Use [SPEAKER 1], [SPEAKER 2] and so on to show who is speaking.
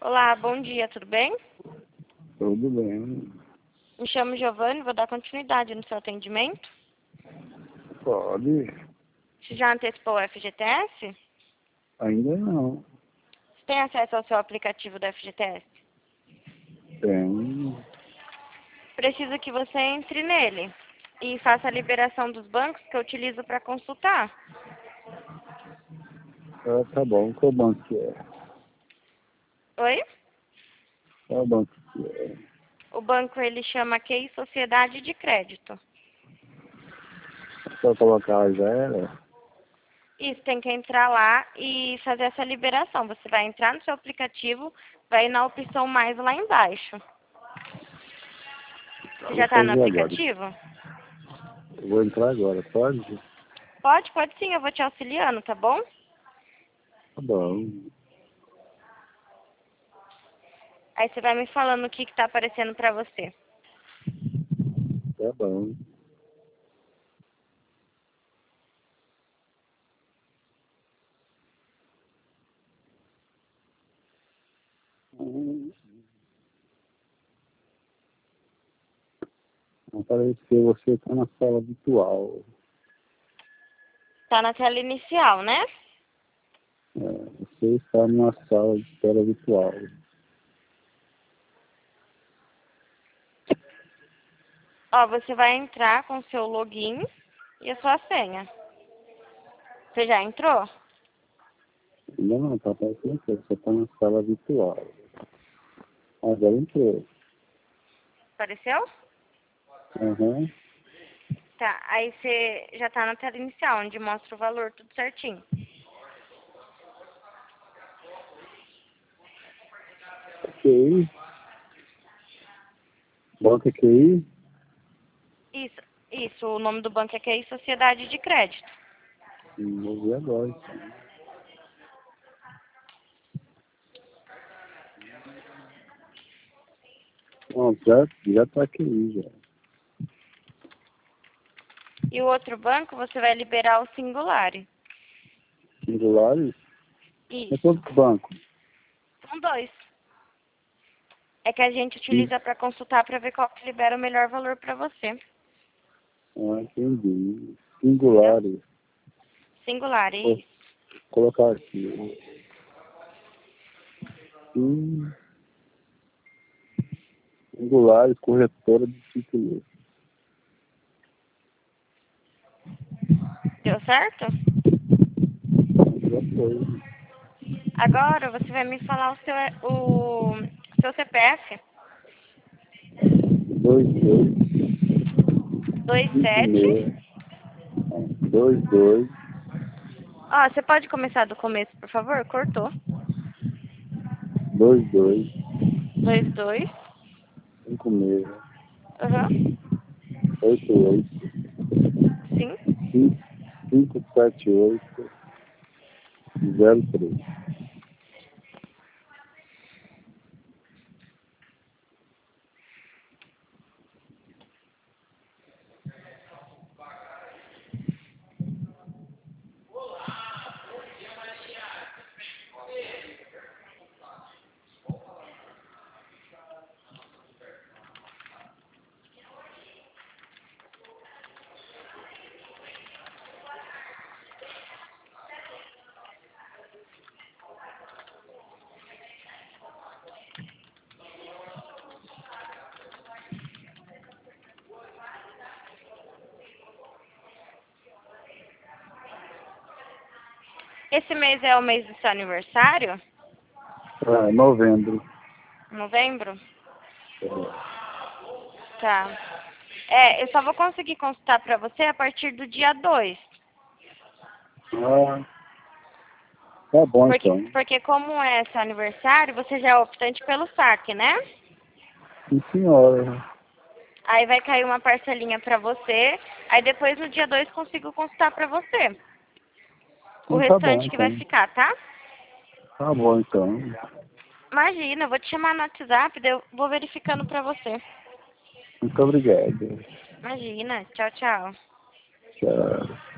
[SPEAKER 1] Olá, bom dia, tudo bem?
[SPEAKER 2] Tudo bem.
[SPEAKER 1] Me chamo Giovanni, vou dar continuidade no seu atendimento.
[SPEAKER 2] Pode.
[SPEAKER 1] Você já antecipou o FGTS?
[SPEAKER 2] Ainda não.
[SPEAKER 1] Você tem acesso ao seu aplicativo do FGTS?
[SPEAKER 2] Tem.
[SPEAKER 1] Preciso que você entre nele e faça a liberação dos bancos que eu utilizo para consultar.
[SPEAKER 2] Tá bom. Qual banco que é?
[SPEAKER 1] Oi?
[SPEAKER 2] Qual banco que é?
[SPEAKER 1] O banco ele chama QI Sociedade de Crédito.
[SPEAKER 2] Só colocar a já era?
[SPEAKER 1] Isso, tem que entrar lá e fazer essa liberação. Você vai entrar no seu aplicativo, vai ir na opção mais lá embaixo. Você já
[SPEAKER 2] Vou
[SPEAKER 1] está no
[SPEAKER 2] fazer agora.
[SPEAKER 1] aplicativo?
[SPEAKER 2] Eu vou entrar agora, pode?
[SPEAKER 1] Pode sim, eu vou te auxiliando, tá bom?
[SPEAKER 2] Tá bom.
[SPEAKER 1] Aí você vai me falando o que está aparecendo para você.
[SPEAKER 2] Tá bom. Apareceu, você está na sala virtual.
[SPEAKER 1] Tá na tela inicial, né?
[SPEAKER 2] Você está numa sala de espera virtual.
[SPEAKER 1] Ó, você vai entrar com o seu login e a sua senha. Você já entrou?
[SPEAKER 2] Ainda não, tá aparecendo aqui. Você está na sala virtual. Agora entrou.
[SPEAKER 1] Apareceu?
[SPEAKER 2] Aham.
[SPEAKER 1] Tá, aí você já tá na tela inicial, onde mostra o valor tudo certinho.
[SPEAKER 2] QI. Banco QI.
[SPEAKER 1] Isso, o nome do banco é QI Sociedade de Crédito.
[SPEAKER 2] Vou ver agora. Bom, já tá aqui, já.
[SPEAKER 1] E o outro banco, você vai liberar o Singular.
[SPEAKER 2] Singulares? É
[SPEAKER 1] Isso,
[SPEAKER 2] quantos bancos?
[SPEAKER 1] são dois. É que a gente utiliza para consultar para ver qual que libera o melhor valor para você.
[SPEAKER 2] Entendi.
[SPEAKER 1] Entendeu?
[SPEAKER 2] Singulares.
[SPEAKER 1] Singular,
[SPEAKER 2] Vou
[SPEAKER 1] isso.
[SPEAKER 2] colocar aqui. Sim. Singulares, corretora de títulos.
[SPEAKER 1] Deu certo?
[SPEAKER 2] Já foi.
[SPEAKER 1] Agora você vai me falar o seu CPF.
[SPEAKER 2] 22,
[SPEAKER 1] 27.
[SPEAKER 2] 56, 22,
[SPEAKER 1] Ó, você pode começar do começo, por favor? Cortou.
[SPEAKER 2] 22,
[SPEAKER 1] 22.
[SPEAKER 2] 56,
[SPEAKER 1] Aham.
[SPEAKER 2] 88,
[SPEAKER 1] Sim.
[SPEAKER 2] 578, 03.
[SPEAKER 1] Esse mês é o mês do seu aniversário?
[SPEAKER 2] Novembro.
[SPEAKER 1] Novembro?
[SPEAKER 2] É.
[SPEAKER 1] Tá. Eu só vou conseguir consultar pra você a partir do dia 2.
[SPEAKER 2] Ah, tá bom
[SPEAKER 1] Porque,
[SPEAKER 2] então.
[SPEAKER 1] porque como é seu aniversário, você já é optante pelo saque, né?
[SPEAKER 2] Sim, senhora.
[SPEAKER 1] Aí vai cair uma parcelinha pra você. Aí depois no dia 2 consigo consultar pra você. O
[SPEAKER 2] Tá bom
[SPEAKER 1] restante que vai
[SPEAKER 2] então.
[SPEAKER 1] ficar, tá?
[SPEAKER 2] Tá bom então.
[SPEAKER 1] Imagina, eu vou te chamar no WhatsApp, daí eu vou verificando pra você.
[SPEAKER 2] Muito obrigado.
[SPEAKER 1] Imagina. Tchau, tchau.
[SPEAKER 2] Tchau.